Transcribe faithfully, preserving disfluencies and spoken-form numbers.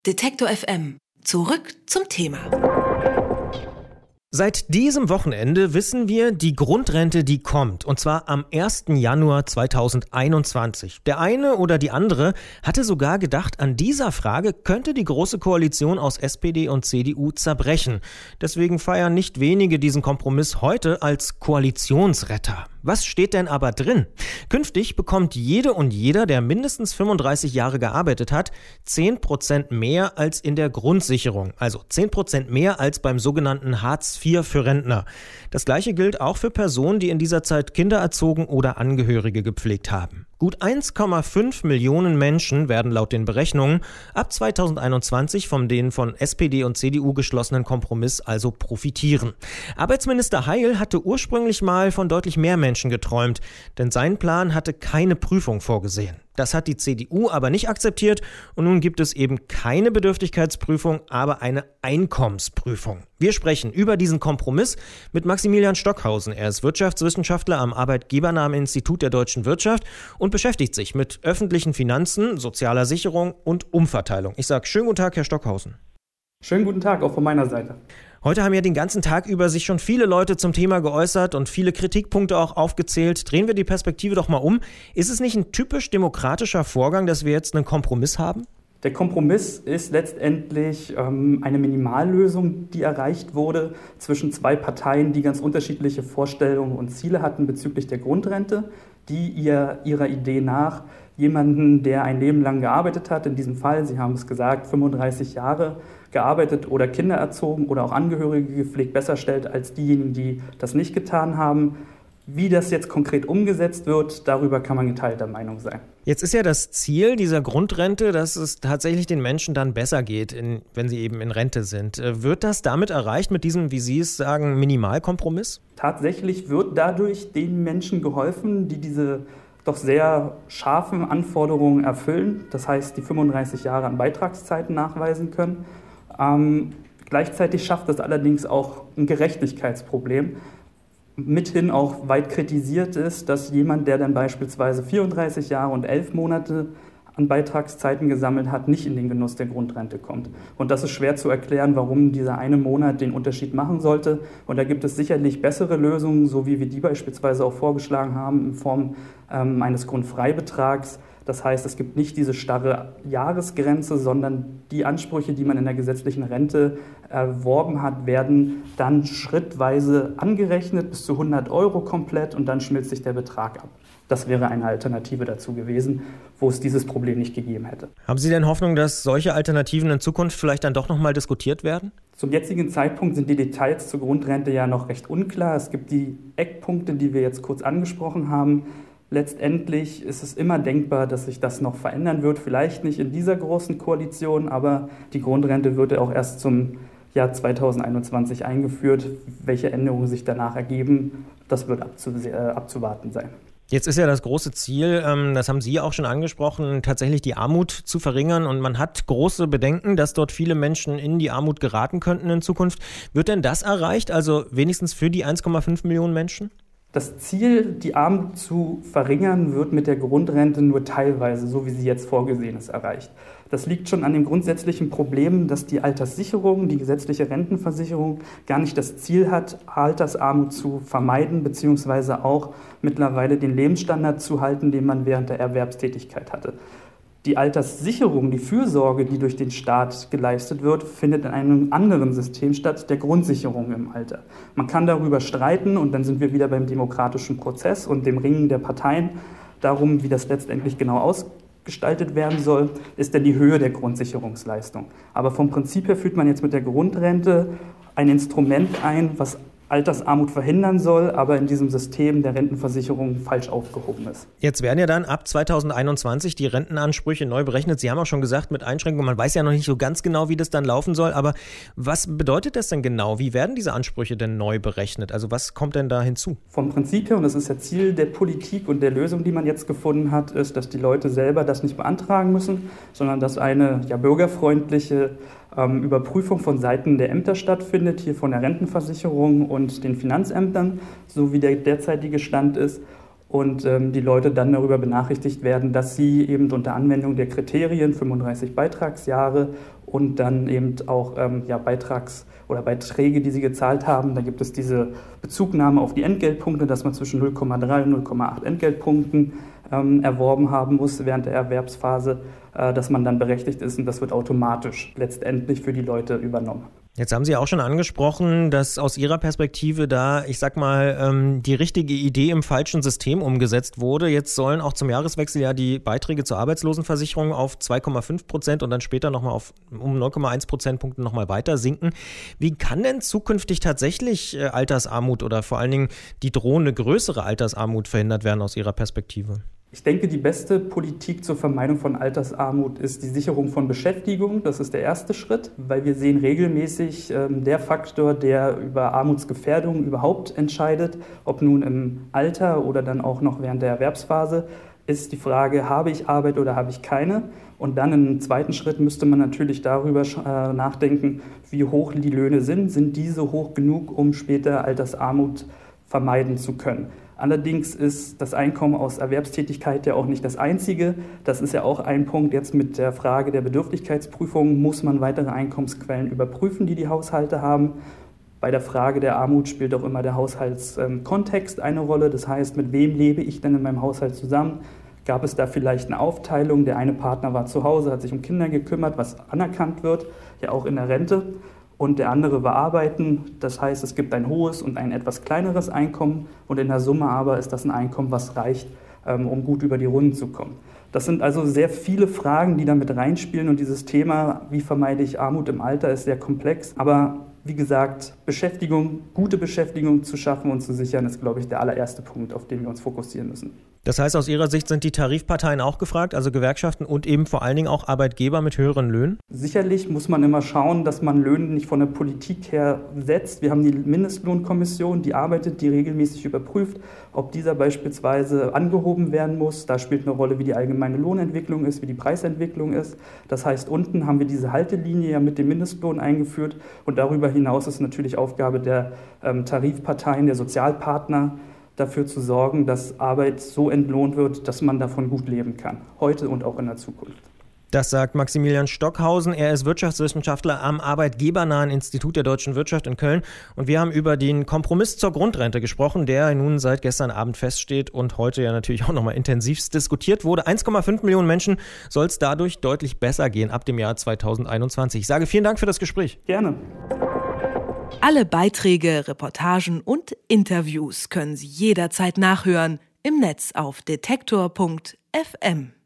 Detektor F M. Zurück zum Thema. Seit diesem Wochenende wissen wir, die Grundrente, die kommt. Und zwar am ersten Januar zweitausendeinundzwanzig. Der eine oder die andere hatte sogar gedacht, an dieser Frage könnte die Große Koalition aus S P D und C D U zerbrechen. Deswegen feiern nicht wenige diesen Kompromiss heute als Koalitionsretter. Was steht denn aber drin? Künftig bekommt jede und jeder, der mindestens fünfunddreißig Jahre gearbeitet hat, zehn Prozent mehr als in der Grundsicherung. Also zehn Prozent mehr als beim sogenannten Hartz vier für Rentner. Das Gleiche gilt auch für Personen, die in dieser Zeit Kinder erzogen oder Angehörige gepflegt haben. Gut eins Komma fünf Millionen Menschen werden laut den Berechnungen ab zweitausendeinundzwanzig von den von S P D und C D U geschlossenen Kompromiss also profitieren. Arbeitsminister Heil hatte ursprünglich mal von deutlich mehr Menschen geträumt, denn sein Plan hatte keine Prüfung vorgesehen. Das hat die C D U aber nicht akzeptiert und nun gibt es eben keine Bedürftigkeitsprüfung, aber eine Einkommensprüfung. Wir sprechen über diesen Kompromiss mit Maximilian Stockhausen. Er ist Wirtschaftswissenschaftler am Arbeitgebernahen Institut der deutschen Wirtschaft und beschäftigt sich mit öffentlichen Finanzen, sozialer Sicherung und Umverteilung. Ich sage schönen guten Tag, Herr Stockhausen. Schönen guten Tag, auch von meiner Seite. Heute haben ja den ganzen Tag über sich schon viele Leute zum Thema geäußert und viele Kritikpunkte auch aufgezählt. Drehen wir die Perspektive doch mal um. Ist es nicht ein typisch demokratischer Vorgang, dass wir jetzt einen Kompromiss haben? Der Kompromiss ist letztendlich ähm, eine Minimallösung, die erreicht wurde zwischen zwei Parteien, die ganz unterschiedliche Vorstellungen und Ziele hatten bezüglich der Grundrente, die ihr, ihrer Idee nach jemanden, der ein Leben lang gearbeitet hat, in diesem Fall, Sie haben es gesagt, fünfunddreißig Jahre gearbeitet oder Kinder erzogen oder auch Angehörige gepflegt, besser stellt als diejenigen, die das nicht getan haben. Wie das jetzt konkret umgesetzt wird, darüber kann man geteilter Meinung sein. Jetzt ist ja das Ziel dieser Grundrente, dass es tatsächlich den Menschen dann besser geht, in, wenn sie eben in Rente sind. Wird das damit erreicht, mit diesem, wie Sie es sagen, Minimalkompromiss? Tatsächlich wird dadurch den Menschen geholfen, die diese doch sehr scharfen Anforderungen erfüllen. Das heißt, die fünfunddreißig Jahre an Beitragszeiten nachweisen können. Ähm, gleichzeitig schafft das allerdings auch ein Gerechtigkeitsproblem. Mithin auch weit kritisiert ist, dass jemand, der dann beispielsweise vierunddreißig Jahre und elf Monate an Beitragszeiten gesammelt hat, nicht in den Genuss der Grundrente kommt. Und das ist schwer zu erklären, warum dieser eine Monat den Unterschied machen sollte. Und da gibt es sicherlich bessere Lösungen, so wie wir die beispielsweise auch vorgeschlagen haben, in Form ähm, eines Grundfreibetrags. Das heißt, es gibt nicht diese starre Jahresgrenze, sondern die Ansprüche, die man in der gesetzlichen Rente erworben hat, werden dann schrittweise angerechnet, bis zu hundert Euro komplett, und dann schmilzt sich der Betrag ab. Das wäre eine Alternative dazu gewesen, wo es dieses Problem nicht gegeben hätte. Haben Sie denn Hoffnung, dass solche Alternativen in Zukunft vielleicht dann doch nochmal diskutiert werden? Zum jetzigen Zeitpunkt sind die Details zur Grundrente ja noch recht unklar. Es gibt die Eckpunkte, die wir jetzt kurz angesprochen haben. Letztendlich ist es immer denkbar, dass sich das noch verändern wird. Vielleicht nicht in dieser großen Koalition, aber die Grundrente wird ja auch erst zum Jahr zweitausendeinundzwanzig eingeführt. Welche Änderungen sich danach ergeben, das wird abzu- äh, abzuwarten sein. Jetzt ist ja das große Ziel, ähm, das haben Sie auch schon angesprochen, tatsächlich die Armut zu verringern. Und man hat große Bedenken, dass dort viele Menschen in die Armut geraten könnten in Zukunft. Wird denn das erreicht, also wenigstens für die eins Komma fünf Millionen Menschen? Das Ziel, die Armut zu verringern, wird mit der Grundrente nur teilweise, so wie sie jetzt vorgesehen ist, erreicht. Das liegt schon an dem grundsätzlichen Problem, dass die Alterssicherung, die gesetzliche Rentenversicherung, gar nicht das Ziel hat, Altersarmut zu vermeiden, beziehungsweise auch mittlerweile den Lebensstandard zu halten, den man während der Erwerbstätigkeit hatte. Die Alterssicherung, die Fürsorge, die durch den Staat geleistet wird, findet in einem anderen System statt, der Grundsicherung im Alter. Man kann darüber streiten, und dann sind wir wieder beim demokratischen Prozess und dem Ringen der Parteien darum, wie das letztendlich genau ausgestaltet werden soll, ist denn die Höhe der Grundsicherungsleistung. Aber vom Prinzip her führt man jetzt mit der Grundrente ein Instrument ein, was Altersarmut verhindern soll, aber in diesem System der Rentenversicherung falsch aufgehoben ist. Jetzt werden ja dann ab zweitausendeinundzwanzig die Rentenansprüche neu berechnet. Sie haben auch schon gesagt, mit Einschränkungen, man weiß ja noch nicht so ganz genau, wie das dann laufen soll, aber was bedeutet das denn genau? Wie werden diese Ansprüche denn neu berechnet? Also was kommt denn da hinzu? Vom Prinzip her, und das ist ja Ziel der Politik und der Lösung, die man jetzt gefunden hat, ist, dass die Leute selber das nicht beantragen müssen, sondern dass eine ja, bürgerfreundliche ähm, Überprüfung von Seiten der Ämter stattfindet, hier von der Rentenversicherung und den Finanzämtern, so wie der derzeitige Stand ist. und ähm, die Leute dann darüber benachrichtigt werden, dass sie eben unter Anwendung der Kriterien fünfunddreißig Beitragsjahre und dann eben auch ähm, ja, Beitrags- oder Beiträge, die sie gezahlt haben. Da gibt es diese Bezugnahme auf die Entgeltpunkte, dass man zwischen null Komma drei und null Komma acht Entgeltpunkten ähm, erworben haben muss während der Erwerbsphase, äh, dass man dann berechtigt ist, und das wird automatisch letztendlich für die Leute übernommen. Jetzt haben Sie auch schon angesprochen, dass aus Ihrer Perspektive da, ich sag mal, ähm, die richtige Idee im falschen System umgesetzt wurde. Jetzt sollen auch zum Jahreswechsel ja die Beiträge zur Arbeitslosenversicherung auf zwei Komma fünf Prozent und dann später nochmal auf um neun Komma eins Prozentpunkte nochmal weiter sinken. Wie kann denn zukünftig tatsächlich äh, Altersarmut oder vor allen Dingen die drohende größere Altersarmut verhindert werden aus Ihrer Perspektive? Ich denke, die beste Politik zur Vermeidung von Altersarmut ist die Sicherung von Beschäftigung. Das ist der erste Schritt, weil wir sehen regelmäßig, ähm, der Faktor, der über Armutsgefährdung überhaupt entscheidet, ob nun im Alter oder dann auch noch während der Erwerbsphase, ist die Frage, habe ich Arbeit oder habe ich keine? Und dann im zweiten Schritt müsste man natürlich darüber äh, nachdenken, wie hoch die Löhne sind. Sind diese hoch genug, um später Altersarmut vermeiden zu können? Allerdings ist das Einkommen aus Erwerbstätigkeit ja auch nicht das einzige. Das ist ja auch ein Punkt. Jetzt mit der Frage der Bedürftigkeitsprüfung muss man weitere Einkommensquellen überprüfen, die die Haushalte haben. Bei der Frage der Armut spielt auch immer der Haushaltskontext eine Rolle. Das heißt, mit wem lebe ich denn in meinem Haushalt zusammen? Gab es da vielleicht eine Aufteilung? Der eine Partner war zu Hause, hat sich um Kinder gekümmert, was anerkannt wird, ja auch in der Rente. Und der andere war arbeiten. Das heißt, es gibt ein hohes und ein etwas kleineres Einkommen. Und in der Summe aber ist das ein Einkommen, was reicht, um gut über die Runden zu kommen. Das sind also sehr viele Fragen, die da mit reinspielen. Und dieses Thema, wie vermeide ich Armut im Alter, ist sehr komplex. Aber wie gesagt, Beschäftigung, gute Beschäftigung zu schaffen und zu sichern, ist, glaube ich, der allererste Punkt, auf den wir uns fokussieren müssen. Das heißt, aus Ihrer Sicht sind die Tarifparteien auch gefragt, also Gewerkschaften und eben vor allen Dingen auch Arbeitgeber mit höheren Löhnen? Sicherlich muss man immer schauen, dass man Löhne nicht von der Politik her setzt. Wir haben die Mindestlohnkommission, die arbeitet, die regelmäßig überprüft, ob dieser beispielsweise angehoben werden muss. Da spielt eine Rolle, wie die allgemeine Lohnentwicklung ist, wie die Preisentwicklung ist. Das heißt, unten haben wir diese Haltelinie ja mit dem Mindestlohn eingeführt. Und darüber hinaus ist natürlich Aufgabe der ähm, Tarifparteien, der Sozialpartner, dafür zu sorgen, dass Arbeit so entlohnt wird, dass man davon gut leben kann, heute und auch in der Zukunft. Das sagt Maximilian Stockhausen. Er ist Wirtschaftswissenschaftler am Arbeitgebernahen Institut der Deutschen Wirtschaft in Köln. Und wir haben über den Kompromiss zur Grundrente gesprochen, der nun seit gestern Abend feststeht und heute ja natürlich auch nochmal intensivst diskutiert wurde. eins Komma fünf Millionen Menschen soll es dadurch deutlich besser gehen ab dem Jahr zweitausendeinundzwanzig. Ich sage vielen Dank für das Gespräch. Gerne. Alle Beiträge, Reportagen und Interviews können Sie jederzeit nachhören im Netz auf detektor punkt f m.